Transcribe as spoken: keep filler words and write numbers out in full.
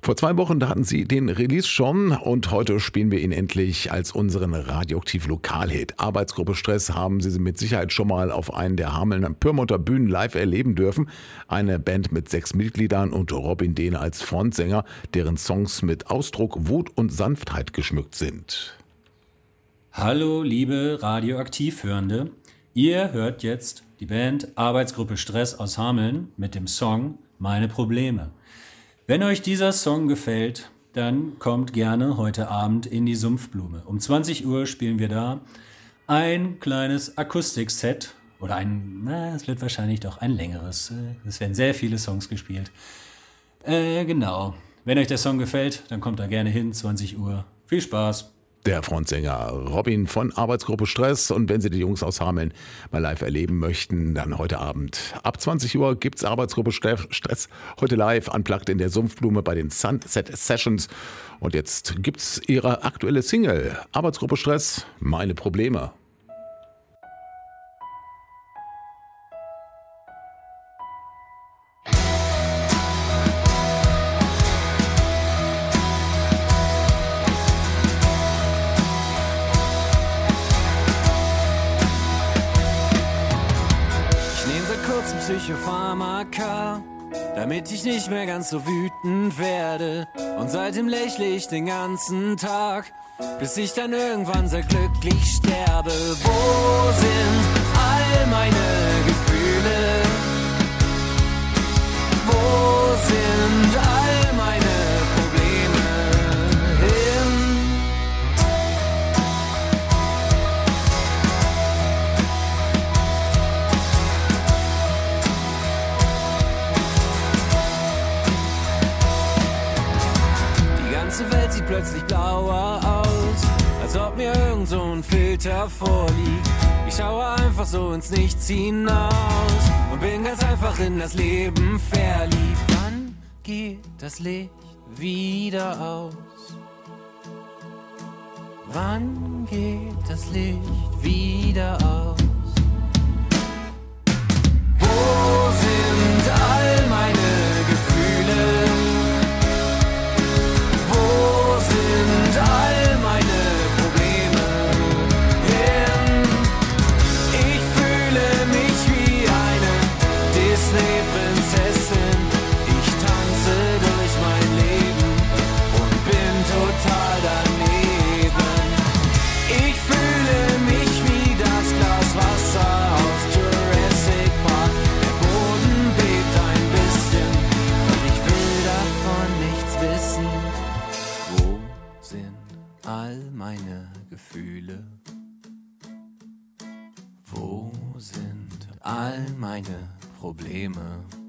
Vor zwei Wochen da hatten sie den Release schon und heute spielen wir ihn endlich als unseren radioaktiv Lokalhit. Arbeitsgruppe Stress haben Sie mit Sicherheit schon mal auf einen der Hamelner Pyrmonter Bühnen live erleben dürfen. Eine Band mit sechs Mitgliedern und Robin Dehne als Frontsänger, deren Songs mit Ausdruck, Wut und Sanftheit geschmückt sind. Hallo liebe Radioaktiv-Hörende, ihr hört jetzt die Band Arbeitsgruppe Stress aus Hameln mit dem Song Meine Probleme. Wenn euch dieser Song gefällt, dann kommt gerne heute Abend in die Sumpfblume. Um zwanzig Uhr spielen wir da ein kleines Akustikset oder ein, na, es wird wahrscheinlich doch ein längeres. Es werden sehr viele Songs gespielt. Äh, genau. Wenn euch der Song gefällt, dann kommt da gerne hin, zwanzig Uhr. Viel Spaß! Der Frontsänger Robin von Arbeitsgruppe Stress. Und wenn Sie die Jungs aus Hameln mal live erleben möchten, dann heute Abend. Ab zwanzig Uhr gibt's Arbeitsgruppe Stress heute live unplugged in der Sumpfblume bei den Sunset Sessions. Und jetzt gibt's ihre aktuelle Single. Arbeitsgruppe Stress, meine Probleme. Psychopharmaka, damit ich nicht mehr ganz so wütend werde. Und seitdem lächle ich den ganzen Tag, bis ich dann irgendwann sehr glücklich sterbe. Wo sind all meine Gefühle? Wo sind all meine Probleme hin? Die ganze Welt sieht plötzlich blauer aus, als ob mir irgend so ein Filter vorliegt. Ich schaue einfach so ins Nichts hinaus und bin ganz einfach in das Leben verliebt. Wann geht das Licht wieder aus? Wann geht das Licht wieder aus? Wo sind all meine Gefühle? Wo sind all meine Probleme hin? Ich fühle mich wie eine Disney-Prinzessin. Ich tanze durch mein Leben und bin total daneben. Ich fühle mich wie das Glas Wasser aus Jurassic Park. Der Boden bebt ein bisschen, doch ich will davon nichts wissen. Wo sind all meine Gefühle? Wo sind all meine Probleme?